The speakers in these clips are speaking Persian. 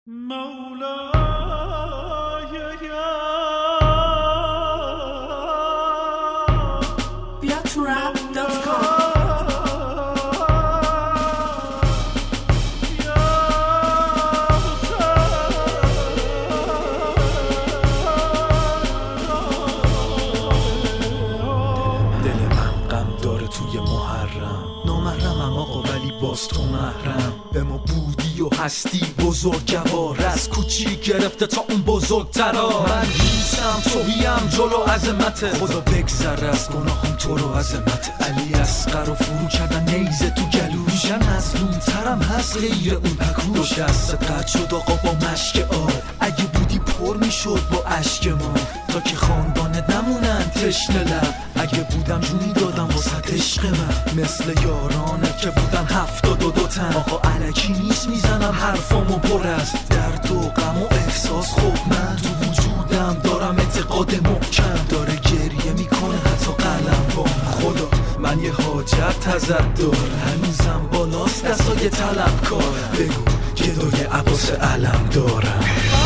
باز تو محرم به ما بودی و هستی بزرگوار، از کوچیک گرفته تا اون بزرگترا. من هیچم توهیم جلو عظمت خدا، بگذر از گناهم تو رو عظمت. علی اصغر و فرو کردن نیزه تو گلوش، مظلوم ترم هست غیر اون پکوش. دستت قد شد آقا با مشک آب، اگه بودی پر میشد با اشک ما، تا که خاندانت نمونن تشنه لب. اگه بودم جونی دادم واسه عشق من، مثل یارانه که بودن 72 تن. آقا الکی نیست میزنم حرفامو پر از درد و غم و احساس. خب من تو وجودم دارم اعتقاد محکم، داره گریه میکنه حتی قلم با خدا. من یه حاجت ازت دارم، هنوزم بالاست دستای طلبکار. بگو گدای عباس علم دارم.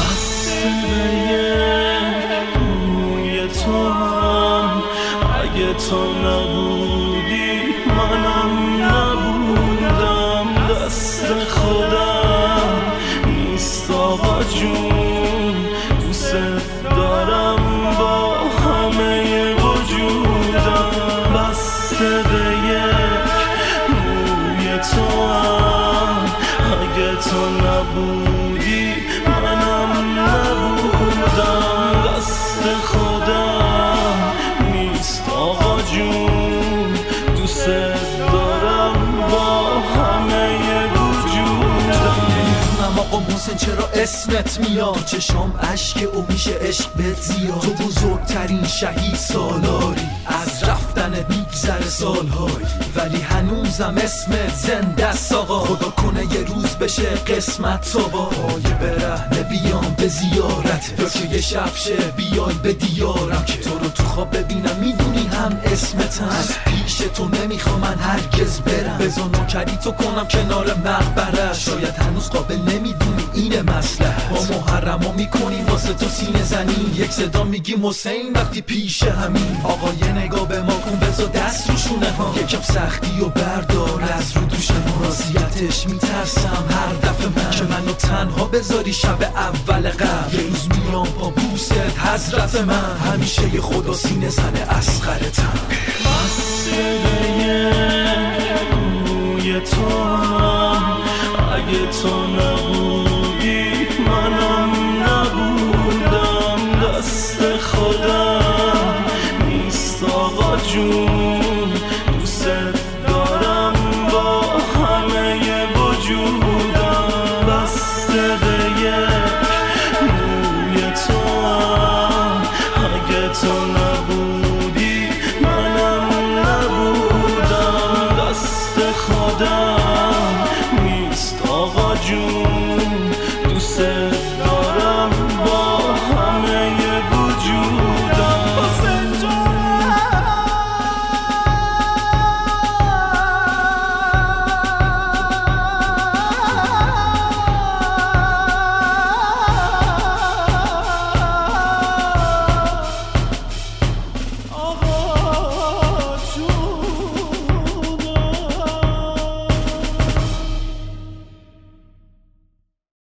روی تو هم اگه تو نبودی منم نبودم. دست خودم نیست آقا جون، دوست دارم با همه وجودم. بسته به یک روی تو هم اگه تو نبودی منم نبودم. دست خودم نیست آقا جون، دوست دارم با همه وجودم. نمیدونم آقا محسن چرا اسمت میاد، تو چشام عشق و میشه عشق بهت زیاد. تو بزرگترین شهید سالاری، از رفتنت میگذره سالهای، ولی هنوزم اسمت زنده است آقا. خدا کنه یه روز بشه قسمت تو با پای برهنه بیام به زیارت، یا که یه شب شه بیای به دیارم که تو رو تو خواب ببینم. میدونی هم اسمتم، از پیش تو نمیخوام من هرگز برم. بذار نوکری تو کنم کنار مقبرش، شاید هنوز قابل نمیدونی اینه مسئله. با محرما میکنیم واسه تو سینه زنی، یک صدا میگیم حسین وقتی پیش همین. آقا یه نگاه به ما کن، بذار دست روشونه ها، یکم سختی و بردار از رو دوش ما. راضیتش میترسم هر دفعه من که منو تنها بذاری شب اول قبل. یه روز میام پا بوست حضرت من، همیشه یه خدا سینه زن اصغرتم. روی تو هم اگه تو نبودی منم نبودم. دست خودم نیست آقا جون، دوست دارم با همه وجودم. بسته به یک روی تو هم اگه تو نبودی منم نبودم. دست خودم نیست آقا جون،